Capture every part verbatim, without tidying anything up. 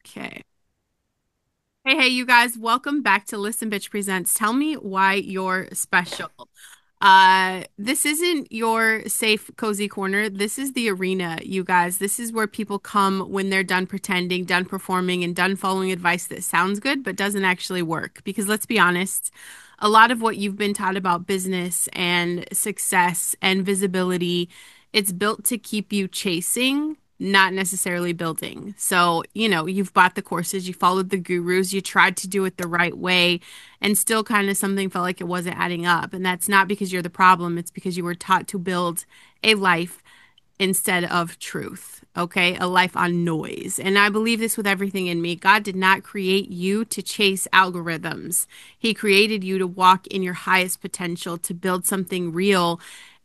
Okay. Hey, hey, you guys, welcome back to Listen Bitch Presents Tell Me Why You're Special. Uh, this isn't your safe, cozy corner. This is the arena, you guys. This is where people come when they're done pretending, done performing, and done following advice that sounds good but doesn't actually work. Because let's be honest, a lot of what you've been taught about business and success and visibility, it's built to keep you chasing, not necessarily building. So, you know, you've bought the courses, you followed the gurus, you tried to do it the right way, and still kind of something felt like it wasn't adding up. And that's not because you're the problem, it's because you were taught to build a life instead of truth. Okay, a life on noise. And I believe this with everything in me. God did not create you to chase algorithms. He created you to walk in your highest potential, to build something real,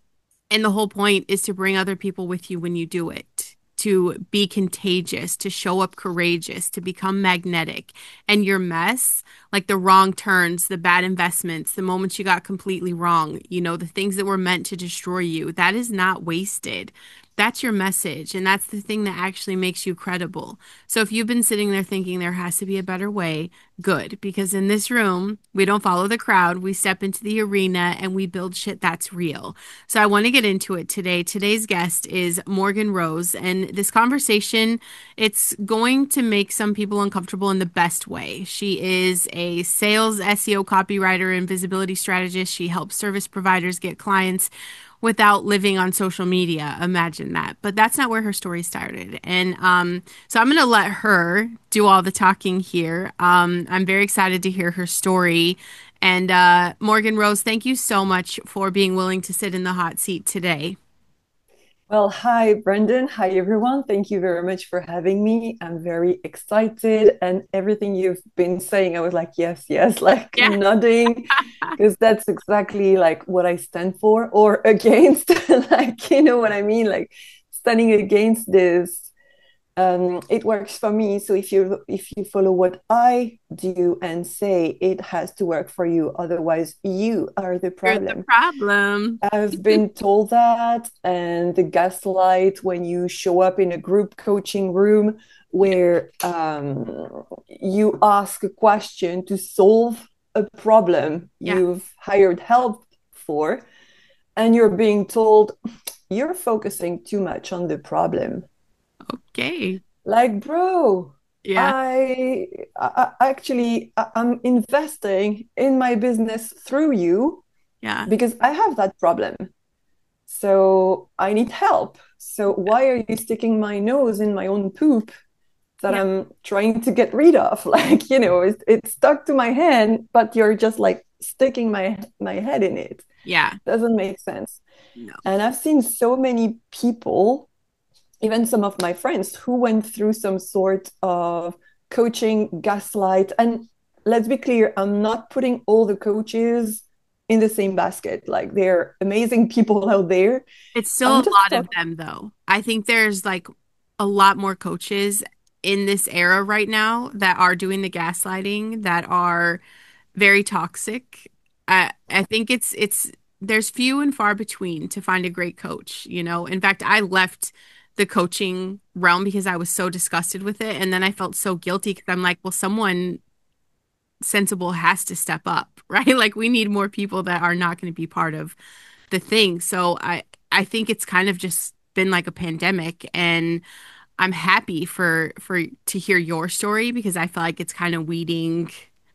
and the whole point is to bring other people with you when you do it, to be contagious, to show up courageous, to become magnetic. And your mess, like the wrong turns, the bad investments, the moments you got completely wrong, you know, the things that were meant to destroy you, that is not wasted. That's your message. And that's the thing that actually makes you credible. So if you've been sitting there thinking there has to be a better way, good. Because in this room, we don't follow the crowd. We step into the arena and we build shit that's real. So I want to get into it today. Today's guest is Morgan Rose, and this conversation, it's going to make some people uncomfortable in the best way. She is a sales S E O copywriter and visibility strategist. She helps service providers get clients without living on social media. Imagine that. But that's not where her story started. And um, so I'm going to let her do all the talking here. Um, I'm very excited to hear her story. And uh, Morgan Rose, thank you so much for being willing to sit in the hot seat today. Well, hi, Brendan. Hi, everyone. Thank you very much for having me. I'm very excited. And everything you've been saying, I was like, yes, yes, like Yeah. nodding, because that's exactly like what I stand for or against. Like, you know what I mean? Like standing against this um, it works for me. So if you if you follow what I do and say, it has to work for you. Otherwise, you are the You're the problem. problem. I've been told that, and the gaslight when you show up in a group coaching room Yeah. where um, you ask a question to solve a problem Yeah. you've hired help for, and you're being told you're focusing too much on the problem. Okay. Like, bro, Yeah. I, I I actually I- I'm investing in my business through you Yeah. because I have that problem. So I need help. So why are you sticking my nose in my own poop that Yeah. I'm trying to get rid of? Like, you know, it's, it's stuck to my hand, but you're just like sticking my my head in it. Yeah. Doesn't make sense. No. And I've seen so many people, even some of my friends, who went through some sort of coaching gaslight. And let's be clear, I'm not putting all the coaches in the same basket. Like, they're amazing people out there. It's still I'm a just lot of talking. them, though. I think there's like a lot more coaches in this era right now that are doing the gaslighting, that are very toxic. I I think it's it's there's few and far between to find a great coach, you know. In fact, I left the coaching realm because I was so disgusted with it, and then I felt so guilty because I'm like, well, someone sensible has to step up, right? Like we need more people that are not going to be part of the thing. So I I think it's kind of just been like a pandemic, and I'm happy for for to hear your story because I feel like it's kind of weeding,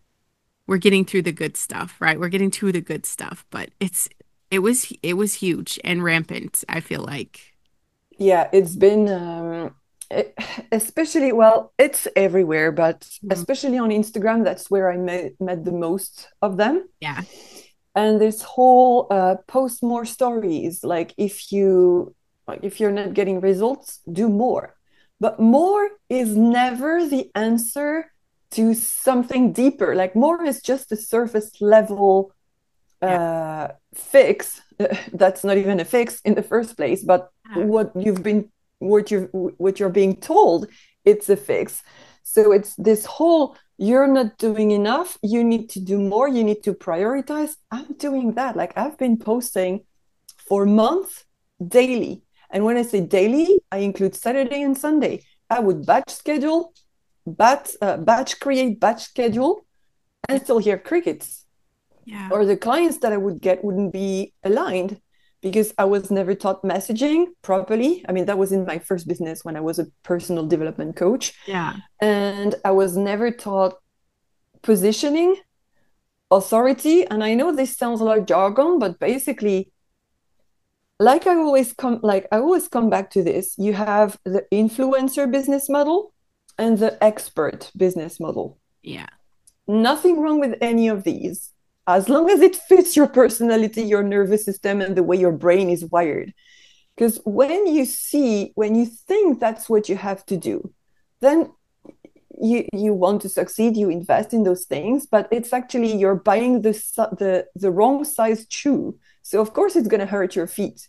we're getting through the good stuff, right? We're getting to the good stuff, but it's it was it was huge and rampant, I feel like. Yeah, it's been um, e- especially, well, it's everywhere, but Mhm. especially on Instagram, that's where I met, met the most of them. Yeah. And this whole uh, post more stories, like if you like if you're not getting results, do more. But more is never the answer to something deeper. Like, more is just a surface level Yeah. uh, fix. That's not even a fix in the first place, but Yeah. what you've been what you what you're being told, it's a fix. So it's this whole, you're not doing enough, you need to do more, you need to prioritize. I'm doing that. Like, I've been posting for months daily. And when I say daily, I include Saturday and Sunday. I would batch schedule batch, uh, batch create, batch schedule, and Yeah. still hear crickets. Yeah. Or the clients that I would get wouldn't be aligned because I was never taught messaging properly. I mean, that was in my first business when I was a personal development coach. Yeah. And I was never taught positioning, authority. And I know this sounds like jargon, but basically, like I always come, like I always come back to this. You have the influencer business model and the expert business model. Yeah. Nothing wrong with any of these, as long as it fits your personality, your nervous system, and the way your brain is wired. Because when you see, when you think that's what you have to do, then you you want to succeed, you invest in those things, but it's actually you're buying the the the wrong size shoe. So of course it's going to hurt your feet.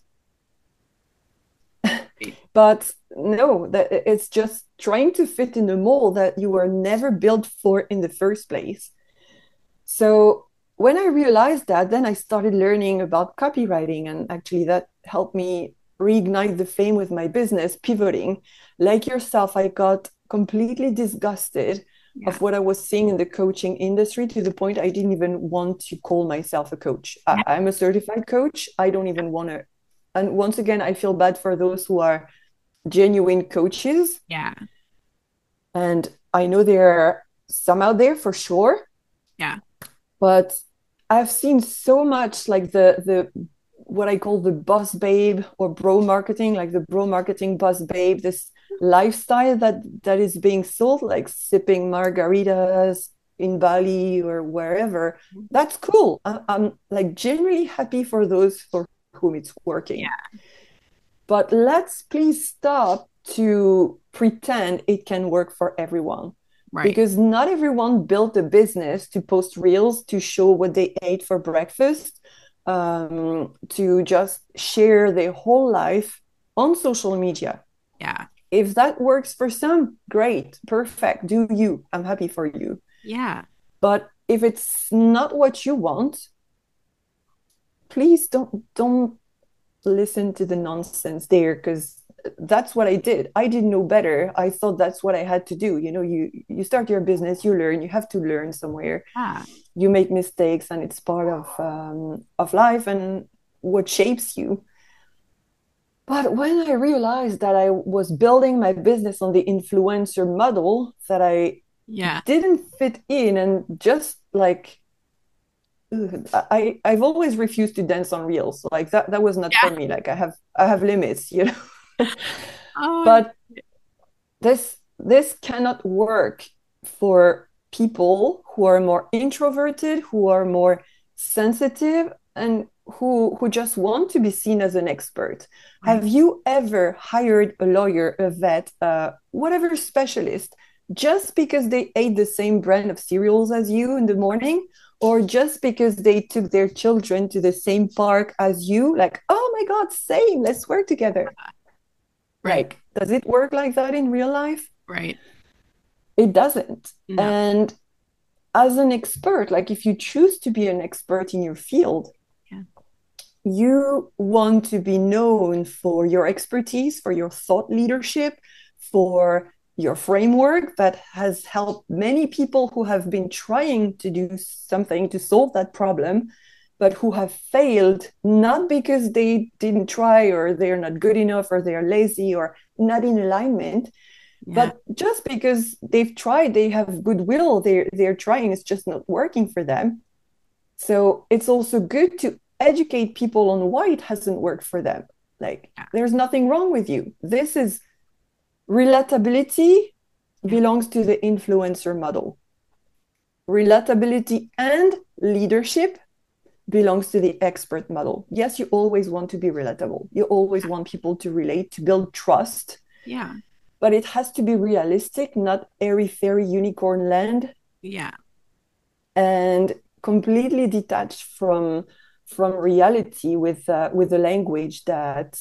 But no, that it's just trying to fit in the mold that you were never built for in the first place. So when I realized that, then I started learning about copywriting, and actually that helped me reignite the flame with my business, pivoting. Like yourself, I got completely disgusted Yeah. of what I was seeing in the coaching industry to the point I didn't even want to call myself a coach. I, Yeah. I'm a certified coach. I don't even want to. And once again, I feel bad for those who are genuine coaches. Yeah. And I know there are some out there for sure. Yeah. But I've seen so much like the the what I call the boss babe or bro marketing, like the bro marketing boss babe, this lifestyle that that is being sold, like sipping margaritas in Bali or wherever. That's cool. I, I'm like genuinely happy for those for whom it's working. Yeah. But let's please stop to pretend it can work for everyone. Right. Because not everyone built a business to post reels to show what they ate for breakfast, um, to just share their whole life on social media. Yeah. If that works for some, great, perfect, do you. I'm happy for you. Yeah. But if it's not what you want, please don't don't listen to the nonsense there, because that's what I did. I didn't know better. I thought that's what I had to do. You know, you you start your business, you learn, you have to learn somewhere. Yeah. You make mistakes, and it's part of um, of life and what shapes you. But when I realized that I was building my business on the influencer model, that I Yeah. didn't fit in, and just like I I've always refused to dance on reels. Like that that was not for Yeah. me. Like I have I have limits, you know. Oh, But this this cannot work for people who are more introverted, who are more sensitive, and who who just want to be seen as an expert. right. Have you ever hired a lawyer, a vet, uh, whatever specialist, just because they ate the same brand of cereals as you in the morning, or just because they took their children to the same park as you? Like, oh my God, same, let's work together. Right. Like, does it work like that in real life? Right. It doesn't. No. And as an expert, like if you choose to be an expert in your field, Yeah. you want to be known for your expertise, for your thought leadership, for your framework that has helped many people who have been trying to do something to solve that problem, but who have failed, not because they didn't try or they're not good enough or they're lazy or not in alignment, Yeah. but just because they've tried, they have goodwill, they're they're trying, it's just not working for them. So it's also good to educate people on why it hasn't worked for them. Like, Yeah. there's nothing wrong with you. This is relatability Yeah. belongs to the influencer model. Relatability and leadership belongs to the expert model. Yes, you always want to be relatable. You always want people to relate, to build trust, Yeah. but it has to be realistic, not airy fairy unicorn land, Yeah. and completely detached from from reality with uh, with a language that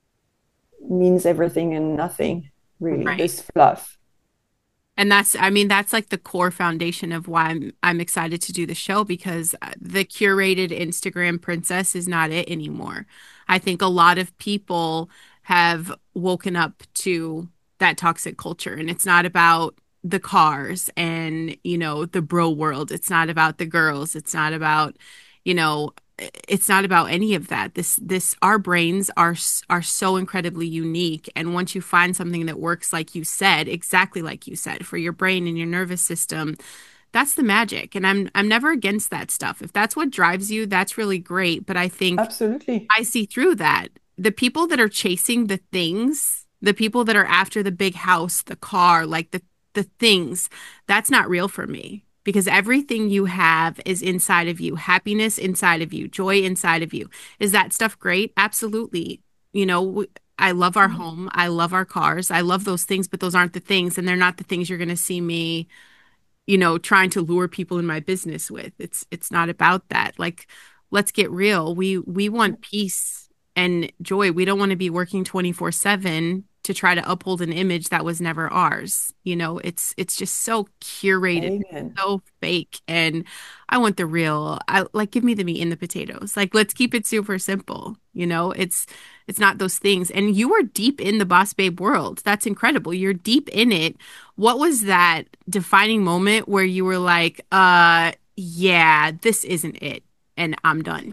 means everything and nothing, really. Right. This fluff. And that's, I mean, that's like the core foundation of why I'm I'm excited to do the show, because uh, the curated Instagram princess is not it anymore. I think a lot of people have woken up to that toxic culture, and it's not about the cars and, you know, the bro world. It's not about the girls. It's not about, you know, it's not about any of that. This this our brains are s- are so incredibly unique, and once you find something that works like you said, exactly like you said, for your brain and your nervous system, that's the magic. And I'm I'm never against that stuff. If that's what drives you, that's really great, but I think Absolutely. I see through that. The people that are chasing the things, the people that are after the big house, the car, like the the things, that's not real for me because everything you have is inside of you, happiness inside of you, joy inside of you. Is that stuff great? Absolutely. You know, w- I love our home. I love our cars. I love those things, but those aren't the things, and they're not the things you're going to see me, you know, trying to lure people in my business with. It's it's not about that. Like, let's get real. We we want peace and joy. We don't want to be working twenty-four seven to try to uphold an image that was never ours. You know, it's it's just so curated, Amen. so fake. And I want the real. I like give me the meat and the potatoes. Like let's keep it super simple. You know, it's it's not those things. And you are deep in the Boss Babe world. That's incredible. You're deep in it. What was that defining moment where you were like, uh, yeah, this isn't it, and I'm done?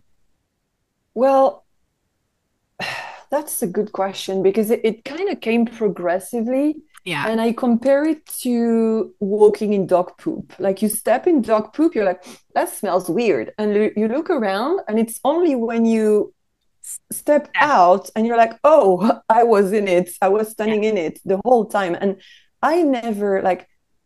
Well, that's a good question because it, it kind of came progressively. Yeah. And I compare it to walking in dog poop. Like you step in dog poop, you're like, that smells weird. And you you look around, and it's only when you step Step. out and you're like, oh, I was in it. I was Yeah. standing in it the whole time. And I never like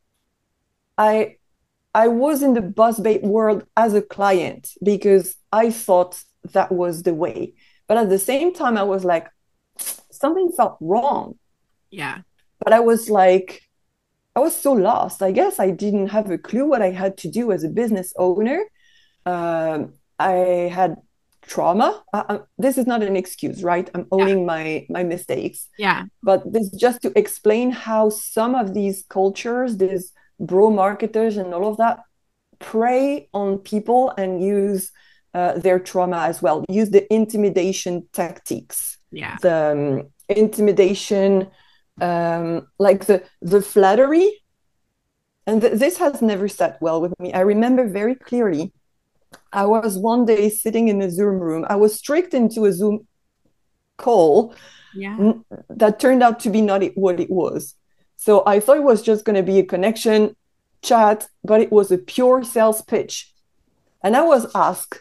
I I was in the Boss Babe world as a client because I thought that was the way. But at the same time, I was like, something felt wrong. Yeah. But I was like, I was so lost. I guess I didn't have a clue what I had to do as a business owner. Um, I had trauma. I, I, this is not an excuse, right? I'm Yeah. owning my my mistakes. Yeah. But this just to explain how some of these cultures, these bro marketers and all of that, prey on people and use uh, their trauma as well. Use the intimidation tactics, Yeah. the um, intimidation, um, like the the flattery. And th- this has never sat well with me. I remember very clearly. I was one day sitting in a Zoom room. I was tricked into a Zoom call Yeah. n- that turned out to be not it, what it was. So I thought it was just going to be a connection chat, but it was a pure sales pitch. And I was asked,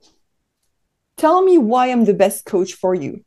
tell me why I'm the best coach for you.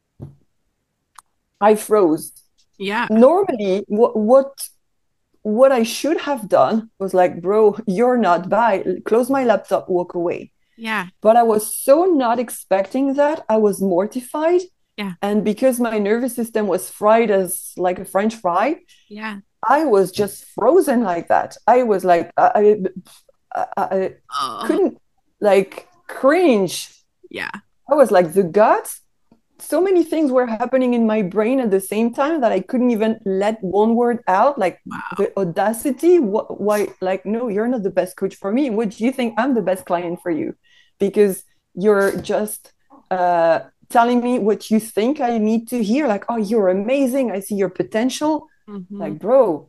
I froze. Yeah. Normally, what, what, what I should have done was like, bro, you're not by, close my laptop, walk away. Yeah. But I was so not expecting that. I was mortified. Yeah. And because my nervous system was fried as like a French fry, Yeah. I was just frozen like that. I was like, I, I, I Oh, couldn't like cringe. yeah. I was like, the guts. So many things were happening in my brain at the same time that I couldn't even let one word out. Like Wow. the audacity. What? Why? Like, no, you're not the best coach for me. What do you think? I'm the best client for you because you're just uh, telling me what you think I need to hear. Like, oh, you're amazing. I see your potential. Hmm. Like, bro,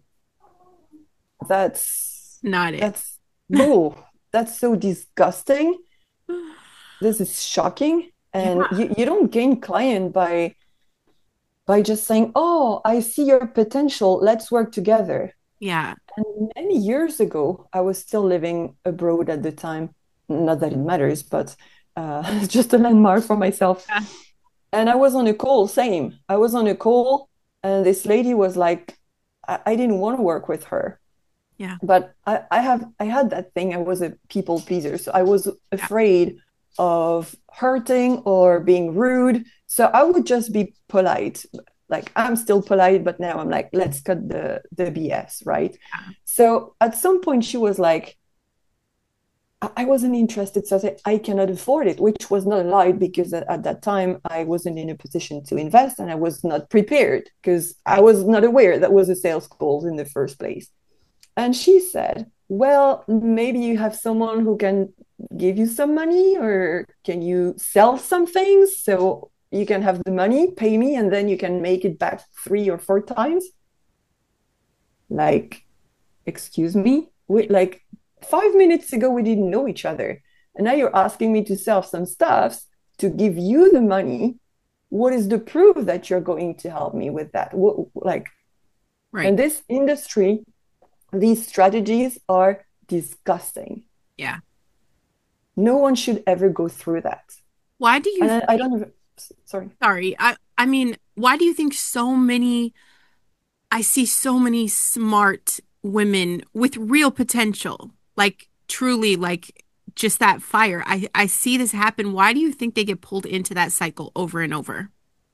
that's Not it. that's bull. That's so disgusting. This is shocking. Yeah. And you, you don't gain client by by just saying, oh, I see your potential. Let's work together. Yeah. And many years ago, I was still living abroad at the time. Not that it matters, but uh, it's just a landmark for myself. Yeah. And I was on a call, same. I was on a call, and this lady was like, I, I didn't want to work with her. Yeah. But I, I have I had that thing. I was a people pleaser. So I was Yeah. afraid of hurting or being rude. So I would just be polite. Like I'm still polite, but now I'm like, let's cut the the B S, right? So at some point she was like, I, I wasn't interested. So I said, I cannot afford it, which was not a lie because at, at that time I wasn't in a position to invest and I was not prepared because I Right. was not aware that was a sales call in the first place. And she said, well, maybe you have someone who can give you some money, or can you sell some things so you can have the money, pay me, and then you can make it back three or four times? Like, excuse me, we, like five minutes ago we didn't know each other, and now you're asking me to sell some stuffs to give you the money. What is the proof that you're going to help me with that? What, like, Right. in this industry, these strategies are disgusting. Yeah. No one should ever go through that. Why do you And I, I think, don't, sorry. sorry, I I mean, why do you think so many I see so many smart women with real potential, like truly like just that fire. I I see this happen. Why do you think they get pulled into that cycle over and over?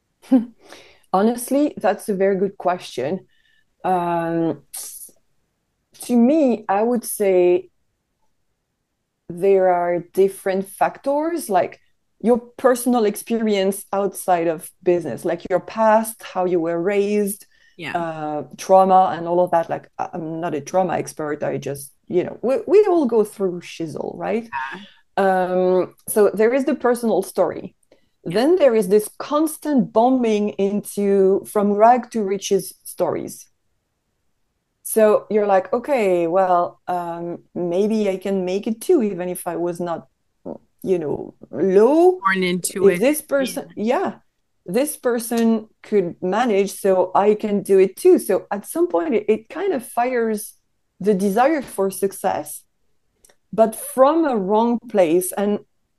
Honestly, that's a very good question. Um, to me, I would say there are different factors, like your personal experience outside of business, like your past, how you were raised, Yeah. uh, trauma, and all of that. Like, I'm not a trauma expert. I just, you know, we, we all go through shizzle, right? Um, so there is the personal story. Yeah. Then there is this constant bombing into from rag to riches stories. So you're like, okay, well, um, maybe I can make it too, even if I was not, you know, low. Born into If it. this Yeah. person, yeah, this person could manage, so I can do it too. So at some point, it, it kind of fires the desire for success, but from a wrong place. And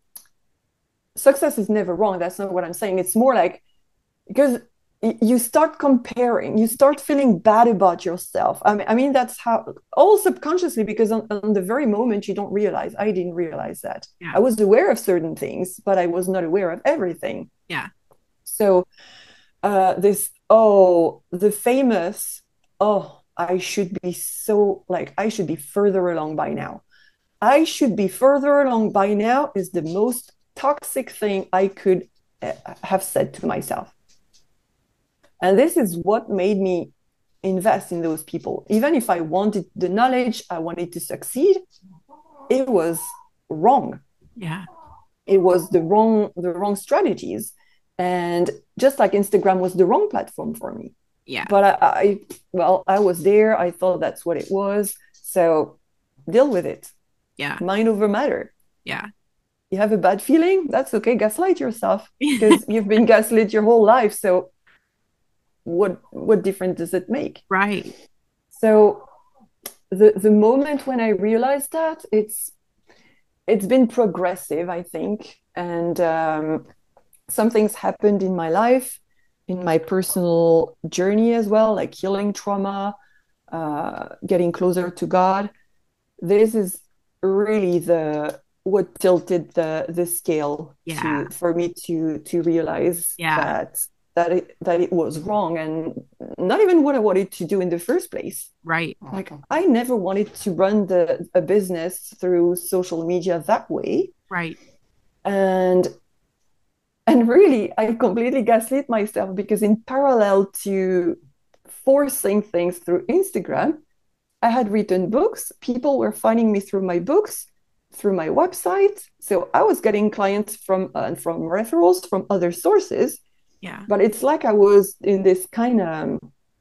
success is never wrong. That's not what I'm saying. It's more like, because you start comparing, you start feeling bad about yourself. I mean, I mean that's how, all subconsciously, because on, on the very moment you don't realize. I didn't realize that. Yeah. I was aware of certain things, but I was not aware of everything. Yeah. So uh, this, oh, the famous, oh, I should be so like, I should be further along by now. I should be further along by now is the most toxic thing I could uh, have said to myself. And this is what made me invest in those people. Even if I wanted the knowledge, I wanted to succeed, it was wrong. Yeah. It was the wrong, the wrong strategies. And just like Instagram was the wrong platform for me. Yeah. But I, I well, I was there. I thought that's what it was. So deal with it. Yeah. Mind over matter. Yeah. You have a bad feeling? That's okay. Gaslight yourself because you've been gaslit your whole life. So what what difference does it make? Right. So the the moment when I realized that, it's it's been progressive, I think, and um, some things happened in my life, in my personal journey as well, like healing trauma, uh, getting closer to God. This is really the what tilted the the scale Yeah. to for me to to realize Yeah. that that it that it was wrong and not even what I wanted to do in the first place. Right. Like I never wanted to run the a business through social media that way. Right. And and really I completely gaslit myself because in parallel to forcing things through Instagram, I had written books. People were finding me through my books, through my website. So I was getting clients from uh, from referrals from other sources. Yeah. But it's like I was in this kind of,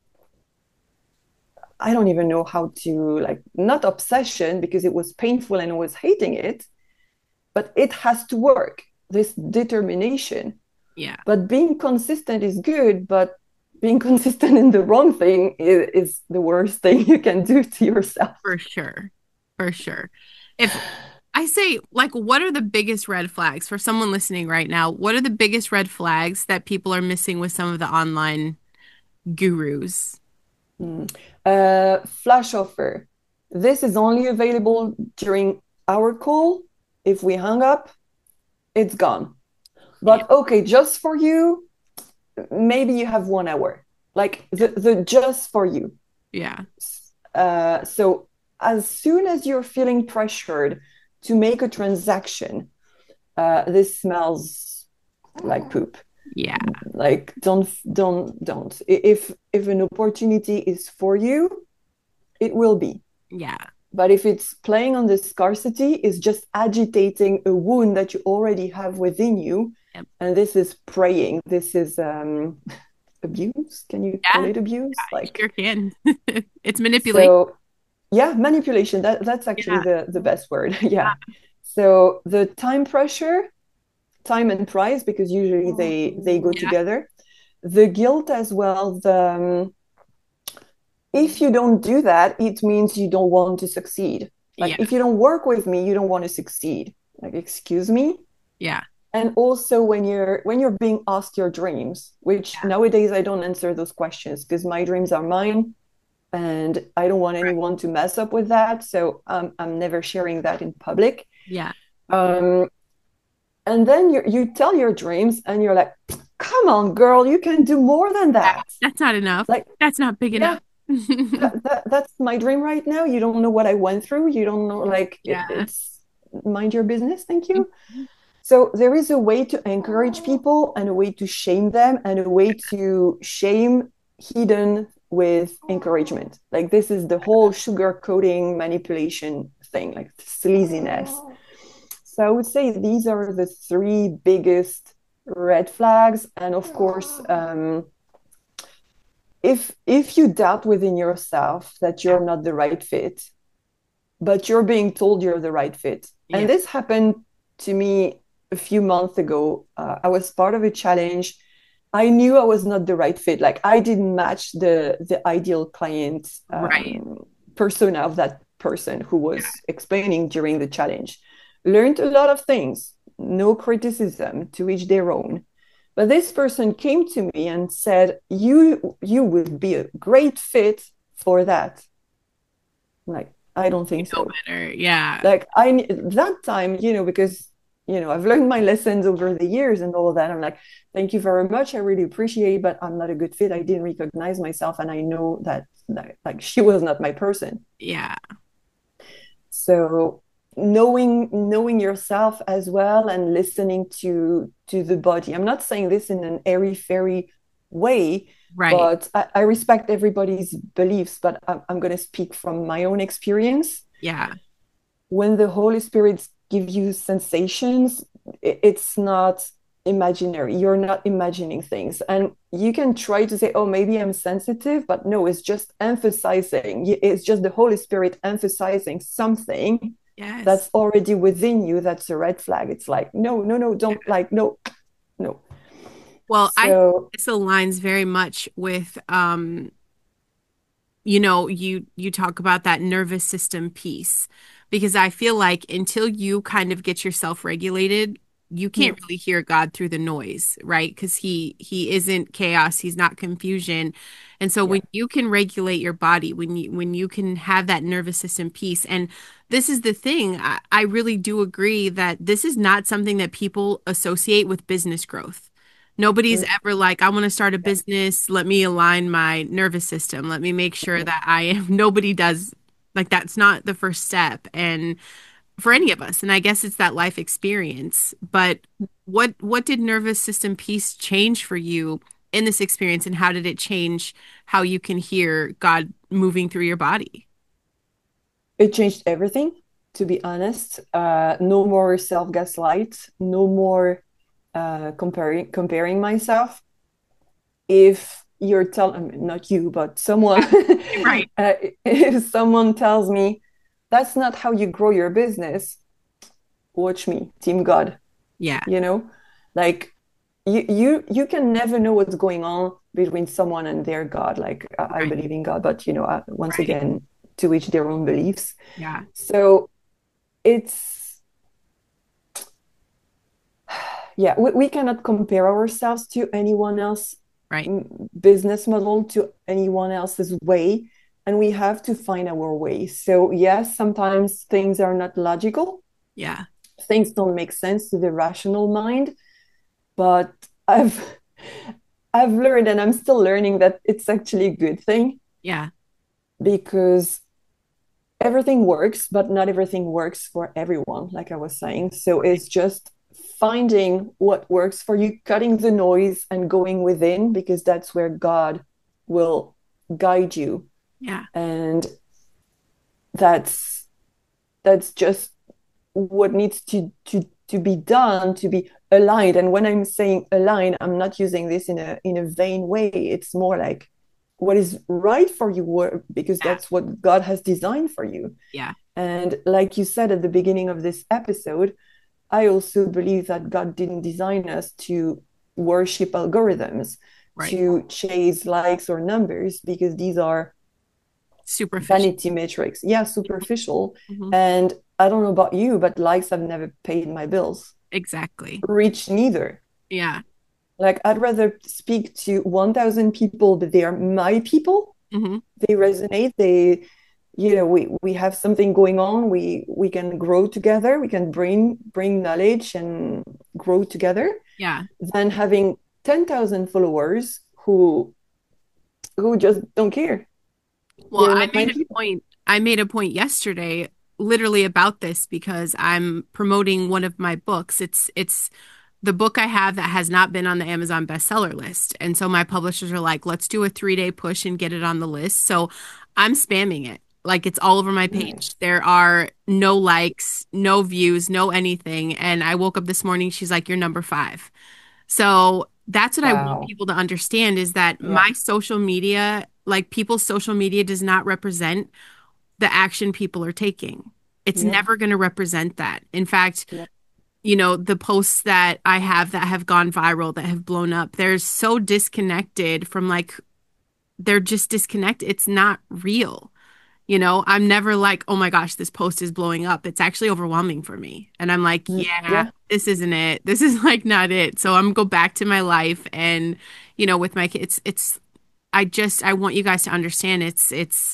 I don't even know how to, like, not obsession because it was painful and I was hating it, but it has to work. This determination. Yeah. But being consistent is good, but being consistent in the wrong thing is, is the worst thing you can do to yourself. For sure. For sure. If I say, like, what are the biggest red flags for someone listening right now? What are the biggest red flags that people are missing with some of the online gurus? Mm. Uh, flash offer. This is only available during our call. If we hang up, it's gone. But Yeah. okay, just for you, maybe you have one hour. Like the, the just for you. Yeah. Uh, so as soon as you're feeling pressured to make a transaction, uh, this smells like poop. Yeah. Like don't don't don't. If if an opportunity is for you, it will be. Yeah. But if it's playing on the scarcity, it's just agitating a wound that you already have within you. Yep. And this is praying. This is um, abuse. Can you Yeah. call it abuse? Yeah, Like, sure can. It's manipulation. so Yeah, manipulation. That that's actually Yeah. the the best word. Yeah. So the time pressure, time and price, because usually they they go Yeah. together. The guilt as well. The um, if you don't do that, it means you don't want to succeed. Like Yeah. if you don't work with me, you don't want to succeed. Like excuse me. Yeah. And also when you're when you're being asked your dreams, which Yeah. nowadays I don't answer those questions because my dreams are mine and I don't want Right. anyone to mess up with that. So um, I'm never sharing that in public. Yeah. Um, and then you you tell your dreams and you're like, come on, girl, you can do more than Yeah. that. That's not enough. Like, That's not big yeah, enough. that, that, that's my dream right now. You don't know what I went through. You don't know, like, it, Yeah. it's mind your business. Thank you. So there is a way to encourage people and a way to shame them and a way to shame hidden with encouragement. Like this is the whole sugar coating manipulation thing, like sleaziness. So I would say these are the three biggest red flags. And of course, um, if if you doubt within yourself that Yeah. you're not the right fit, but you're being told you're the right fit, and Yeah. this happened to me a few months ago. Uh, I was part of a challenge. I knew I was not the right fit. Like I didn't match the the ideal client Right. um, persona of that person who Yeah. was explaining during the challenge. Learned a lot of things. No criticism, to each their own. But this person came to me and said, "You you would be a great fit for that." I'm like, I don't You think know so. better. Yeah. Like I that time, you know, because you know I've learned my lessons over the years and all of that. I'm like, thank you very much. I really appreciate, but I'm not a good fit. I didn't recognize myself, and I know that, that like she was not my person. Yeah. So knowing knowing yourself as well and listening to to the body. I'm not saying this in an airy fairy way, Right. but I, I respect everybody's beliefs. But I'm, I'm going to speak from my own experience. Yeah. When the Holy Spirit gives you sensations, it's not imaginary. You're not imagining things. And you can try to say, oh, maybe I'm sensitive, but no, it's just emphasizing. It's just the Holy Spirit emphasizing something Yes. that's already within you. That's a red flag. It's like, no, no, no, Yeah. don't like, no, no. Well, I think So, this aligns very much with um you know, you you talk about that nervous system piece because I feel like until you kind of get yourself regulated, you yeah, can't really hear God through the noise, right? Because he he isn't chaos, he's not confusion. And so yeah, when you can regulate your body, when you when you can have that nervous system piece, and this is the thing, I, I really do agree that this is not something that people associate with business growth. Nobody's mm, ever like, I want to start a yeah, business. Let me align my nervous system. Let me make sure yeah. that I am. Nobody does like that's not the first step. And for any of us, and I guess it's that life experience. But what what did nervous system piece change for you in this experience, and how did it change how you can hear God moving through your body? It changed everything, to be honest. Uh, no more self gaslight, no more uh, comparing comparing myself. If you're telling, not you, but someone, Right. uh, if someone tells me that's not how you grow your business, watch me, Team God. Yeah. You know, like you you you can never know what's going on between someone and their God. Like I, I Right. believe in God, but you know, uh, once Right. again, to each their own beliefs. Yeah. So it's yeah, we, we cannot compare ourselves to anyone else Right. mm, business model, to anyone else's way, and we have to find our way. So yes, sometimes things are not logical, Yeah. things don't make sense to the rational mind, but i've i've learned and I'm still learning that it's actually a good thing Yeah. because everything works, but not everything works for everyone, like I was saying. So Right. it's just finding what works for you, cutting the noise and going within, because that's where God will guide you. Yeah. And that's that's just what needs to to to be done to be aligned. And when I'm saying aligned, I'm not using this in a in a vain way. It's more like what is right for you, because Yeah. that's what God has designed for you. Yeah. And like you said at the beginning of this episode, I also believe that God didn't design us to worship algorithms, Right. to chase likes or numbers, because these are Superficial. vanity metrics. Yeah, superficial. Mhm. And I don't know about you, but likes have never paid my bills. Exactly. Reach neither. Yeah. Like, I'd rather speak to one thousand people, but they are my people. Hmm. They resonate. They, you know, we, we have something going on. We, we can grow together. We can bring, bring knowledge and grow together, Yeah. than having ten thousand followers who, who just don't care. Well, They're I not my made a people. point. I made a point yesterday literally about this because I'm promoting one of my books. It's it's the book I have that has not been on the Amazon bestseller list. And so my publishers are like, let's do a three day push and get it on the list. So I'm spamming it. Like it's all over my page. Nice. There are no likes, no views, no anything. And I woke up this morning, she's like, you're number five. So that's what I want Wow. people to understand is that Yeah. my social media, like people's social media, does not represent the action people are taking. It's Yeah. never going to represent that. In fact, Yeah. you know, the posts that I have that have gone viral, that have blown up, they're so disconnected from like, they're just disconnected. It's not real. You know, I'm never like, oh my gosh, this post is blowing up. It's actually overwhelming for me. And I'm like, Mm, yeah, yeah. this isn't it. This is like not it. So I'm gonna go back to my life and, you know, with my kids, it's, I just, I want you guys to understand it's, it's,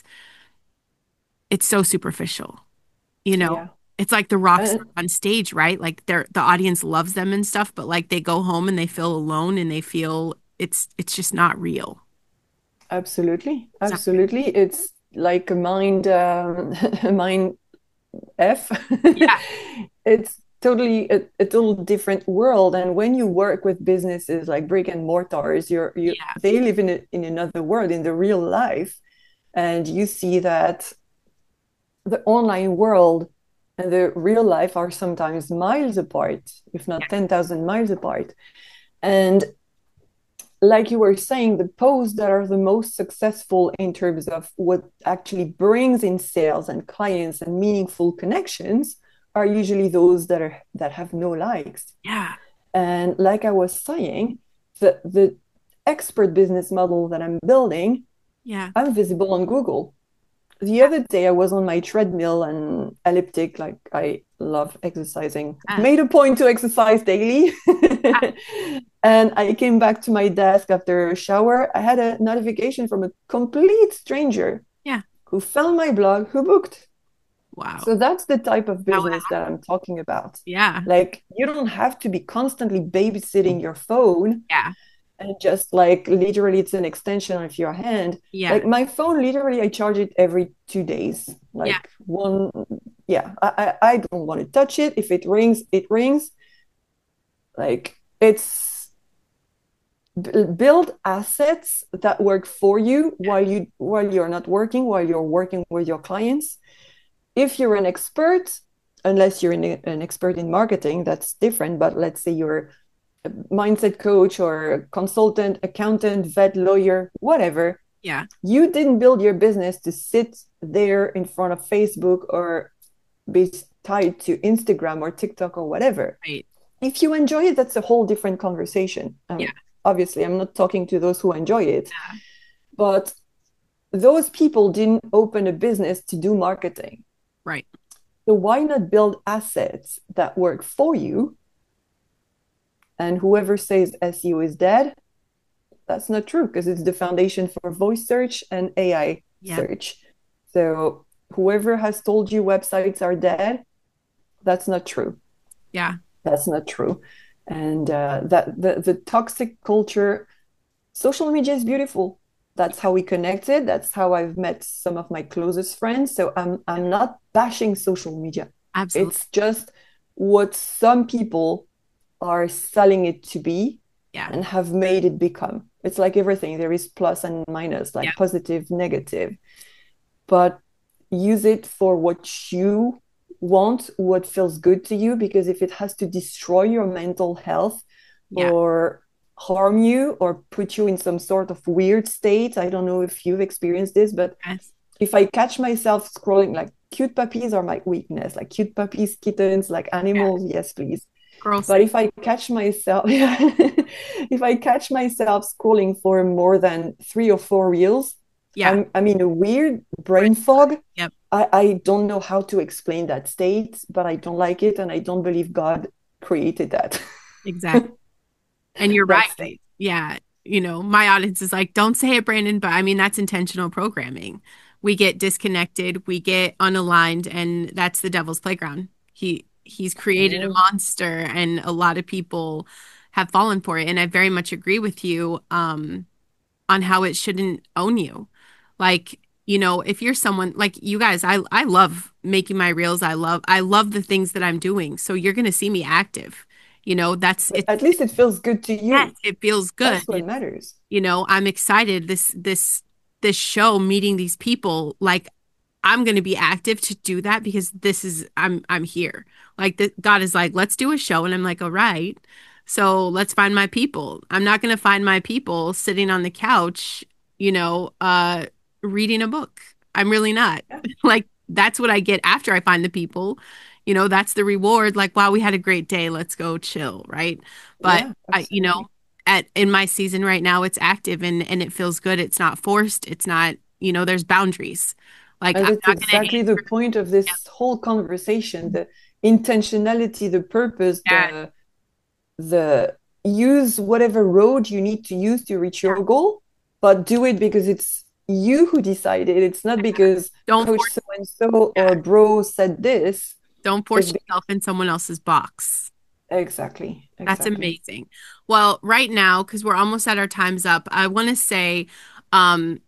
it's so superficial, you know? Yeah. It's like the rock star And on stage, right? Like they're, the audience loves them and stuff, but like they go home and they feel alone and they feel it's, it's just not real. absolutely. It's not real. Absolutely. It's like a mind, um, a mind F. Yeah. It's totally a, a total different world. And when you work with businesses like brick and mortars, you're you Yeah. they live in a, in another world, in the real life. And you see that the online world and the real life are sometimes miles apart, if not ten thousand miles apart. And like you were saying, the posts that are the most successful in terms of what actually brings in sales and clients and meaningful connections are usually those that are that have no likes. Yeah. And like I was saying, the the expert business model that I'm building, Yeah. I'm visible on Google. The other day I was on my treadmill and elliptic, like I love exercising. I've Yeah. made a point to exercise daily. And I came back to my desk after a shower. I had a notification from a complete stranger Yeah. who found my blog, who booked. Wow. So that's the type of How it business that I'm happened. talking about. Yeah. Like, you don't have to be constantly babysitting your phone, Yeah. and just like literally it's an extension of your hand. Yeah. Like my phone, literally I charge it every two days. Yeah. Like one, yeah, I, I, I don't want to touch it. If it rings, it rings. Like, it's build assets that work for you while you while you're not working, while you're working with your clients. If you're an expert, unless you're an, an expert in marketing, that's different. But let's say you're a mindset coach or a consultant, accountant, vet, lawyer, whatever. Yeah. You didn't build your business to sit there in front of Facebook or be tied to Instagram or TikTok or whatever. Right. If you enjoy it, that's a whole different conversation. Yeah. Um, obviously, I'm not talking to those who enjoy it, Yeah. but those people didn't open a business to do marketing. Right. So why not build assets that work for you? And whoever says S E O is dead, that's not true, because it's the foundation for voice search and A I Yeah. search. So whoever has told you websites are dead, that's not true. Yeah. That's not true. And uh, that the, the toxic culture, social media is beautiful. That's how we connected. That's how I've met some of my closest friends. So I'm I'm not bashing social media. Absolutely. It's just what some people are selling it to be Yeah. and have made it become. It's like everything. There is plus and minus, Yeah. like positive, negative. But use it for what you want, what feels good to you, because if it has to destroy your mental health Yeah. or harm you or put you in some sort of weird state. I don't know if you've experienced this, but Yes. if I catch myself scrolling, like cute puppies are my weakness, like cute puppies, kittens, like Yeah. animals, yes, please. Girl But save. if I catch myself, if I catch myself scrolling for more than three or four reels, Yeah. I'm I'm in a weird Right. brain fog. Yep. I, I don't know how to explain that state, but I don't like it, and I don't believe God created that Exactly. And you're that right. state. Yeah. You know, my audience is like, don't say it, Brandon, but I mean, that's intentional programming. We get disconnected, we get unaligned, and that's the devil's playground. He he's created a Mm, monster, and a lot of people have fallen for it. And I very much agree with you um, on how it shouldn't own you. Like, you know, if you're someone like you guys, I I love making my reels. I love I love the things that I'm doing. So you're gonna see me active. You know, that's but it's at least it feels good to yes, you. it feels good. That's what matters. You know, I'm excited this this this show meeting these people like I'm going to be active to do that because this is I'm I'm here. Like the, God is like, let's do a show and I'm like, all right. So let's find my people. I'm not going to find my people sitting on the couch, you know, uh reading a book. I'm really not. Yeah, Like that's what I get after I find the people. You know, that's the reward. Like, wow, we had a great day. Let's go chill, right? But yeah, I, you know, absolutely. at in my season right now, it's active and and it feels good. It's not forced. It's not, you know, there's boundaries. Like And I'm that's not gonna exactly the answer. point of this whole conversation, the intentionality, the purpose, Yeah, the the use whatever road you need to use to reach yeah. your goal, but do it because it's you who decided. It's not because Don't coach force. so and so Yeah, or bro said this. don't It's force because yourself in someone else's box. exactly, That's exactly. amazing. Well, right now, because we're almost at our time's up, I want to say, um,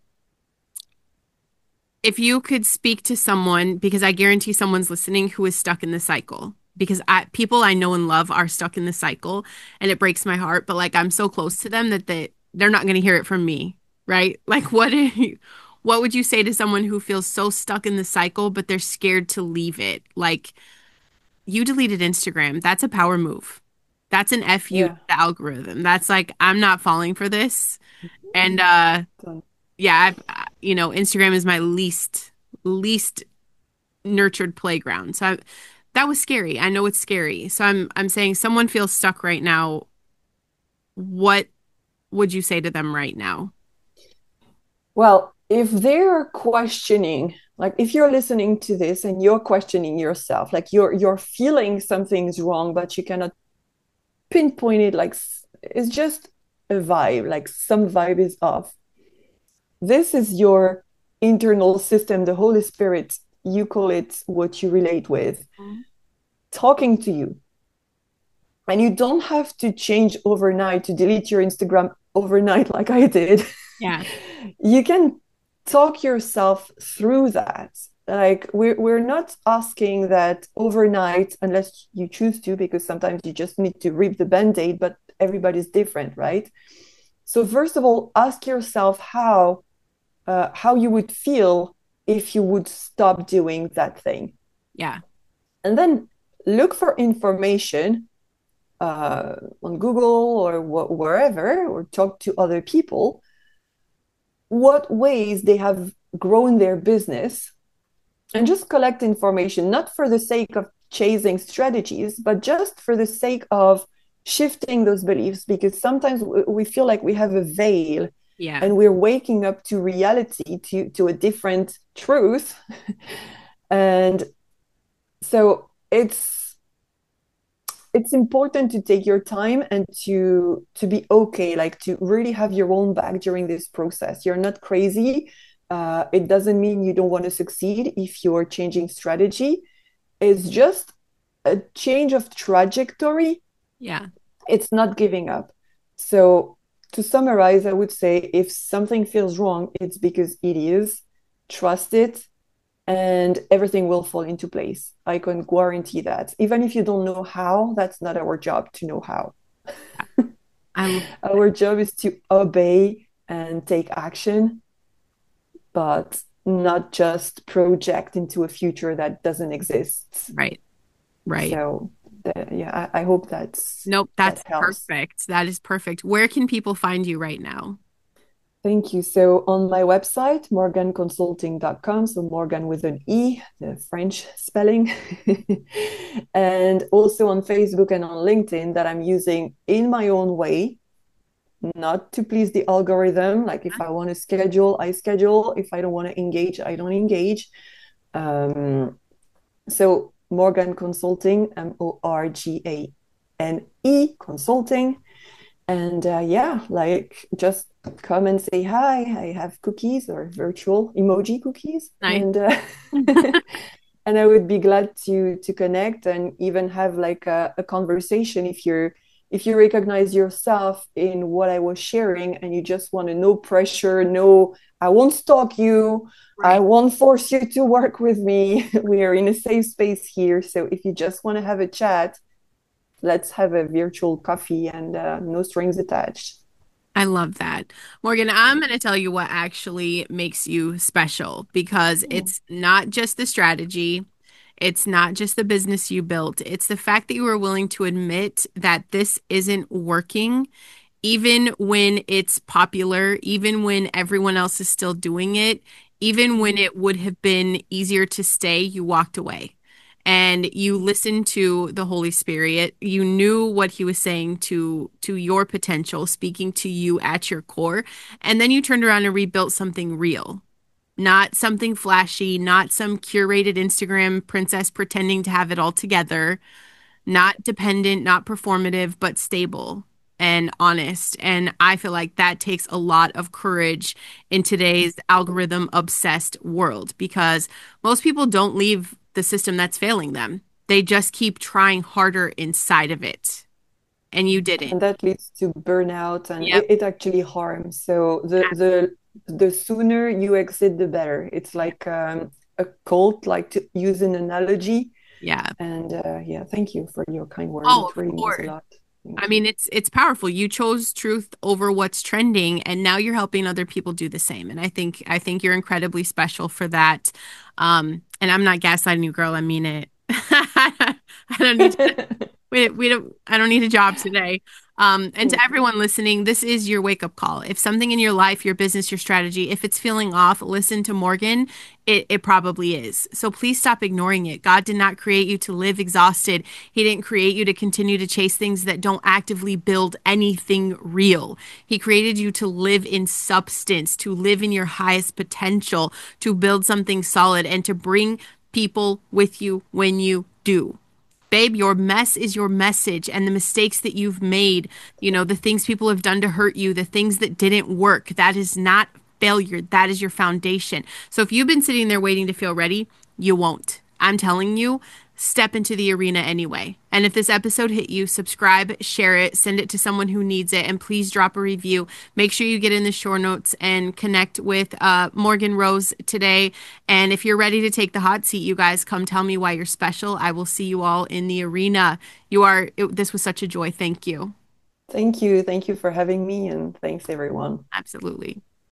if you could speak to someone, because I guarantee someone's listening who is stuck in the cycle, because I, people I know and love are stuck in the cycle, and it breaks my heart. But like I'm so close to them that they they're not going to hear it from me, right? Like what do you, what would you say to someone who feels so stuck in the cycle, but they're scared to leave it? Like you deleted Instagram. That's a power move. That's an F you to Yeah. the algorithm. That's like I'm not falling for this. And uh So, yeah, I, you know, Instagram is my least least nurtured playground. So I, that was scary. I know it's scary. So I'm I'm saying someone feels stuck right now. What would you say to them right now? well, if they're questioning, like if you're listening to this and you're questioning yourself, like you're you're feeling something's wrong, but you cannot pinpoint it, like it's just a vibe, like some vibe is off. This is your internal system, the Holy Spirit, you call it what you relate with, talking to you. And you don't have to change overnight to delete your Instagram overnight like I did. Yeah. You can talk yourself through that. Like we're we're not asking that overnight unless you choose to, because sometimes you just need to rip the band-aid, but everybody's different, right? So first of all, ask yourself how uh, how you would feel if you would stop doing that thing. Yeah. And then look for information uh, on Google or wh- wherever, or talk to other people, what ways they have grown their business, and just collect information, not for the sake of chasing strategies, but just for the sake of shifting those beliefs, because sometimes we feel like we have a veil Yeah. and we're waking up to reality, to, to a different truth. And so it's it's important to take your time and to to be okay, like to really have your own back during this process. You're not crazy. Uh, it doesn't mean you don't want to succeed if you're changing strategy. It's just a change of trajectory. Yeah. It's not giving up. So to summarize, I would say if something feels wrong, it's because it is. Trust it, and everything will fall into place. I can guarantee that. Even if you don't know how, that's not our job to know how. I love Our job is to obey and take action, but not just project into a future that doesn't exist. right. Right. So, the, yeah, I, I hope that's Nope, that that's helps. perfect. That is perfect. Where can people find you right now? Thank you. So on my website, morgan consulting dot com, so Morgan with an E, the French spelling, and also on Facebook and on LinkedIn that I'm using in my own way, not to please the algorithm. Like if I want to schedule, I schedule. If I don't want to engage, I don't engage. Um, so Morgan Consulting, M O R G A N E Consulting. And uh, yeah, like just come and say hi. I have cookies or virtual emoji cookies, Nice. and uh, and I would be glad to to connect and even have like a, a conversation if you're if you recognize yourself in what I was sharing and you just want to no pressure, no, I won't stalk you. I Right. won't force you to work with me. We are in a safe space here. So if you just want to have a chat, let's have a virtual coffee and uh, no strings attached. I love that. Morgan, I'm going to tell you what actually makes you special because Oh. it's not just the strategy, it's not just the business you built, it's the fact that you were willing to admit that this isn't working, even when it's popular, even when everyone else is still doing it, even when it would have been easier to stay, you walked away and you listened to the Holy Spirit. You knew what he was saying to to your potential, speaking to you at your core, and then you turned around and rebuilt something real. Not something flashy, not some curated Instagram princess pretending to have it all together, not dependent, not performative, but stable and honest. And I feel like that takes a lot of courage in today's algorithm obsessed world because most people don't leave the system that's failing them. They just keep trying harder inside of it. And you didn't. And that leads to burnout and Yep. it, it actually harms. So the the the sooner you exit, the better. It's like um, a cult, like to use an analogy. Yeah. And uh, yeah, thank you for your kind words. Oh, It of really means a course. lot. I Thank you. mean, it's it's powerful. You chose truth over what's trending, and now you're helping other people do the same. And I think I think you're incredibly special for that. Um, and I'm not gaslighting you, girl. I mean it. I don't need to we we don't I don't need a job today. Um, and to everyone listening, this is your wake up call. If something in your life, your business, your strategy, if it's feeling off, listen to Morgan. It it probably is. So please stop ignoring it. God did not create you to live exhausted. He didn't create you to continue to chase things that don't actively build anything real. He created you to live in substance, to live in your highest potential, to build something solid, and to bring people with you when you do. Babe, your mess is your message, and the mistakes that you've made, you know, the things people have done to hurt you, the things that didn't work, that is not failure. That is your foundation. So if you've been sitting there waiting to feel ready, you won't. I'm telling you, step into the arena anyway. And if this episode hit you, subscribe, share it, send it to someone who needs it, and please drop a review. Make sure you get in the show notes and connect with uh, Morgan Rose today. And if you're ready to take the hot seat, you guys come tell me why you're special. I will see you all in the arena. You are, it, this was such a joy. Thank you. Thank you. Thank you for having me and thanks everyone. Absolutely.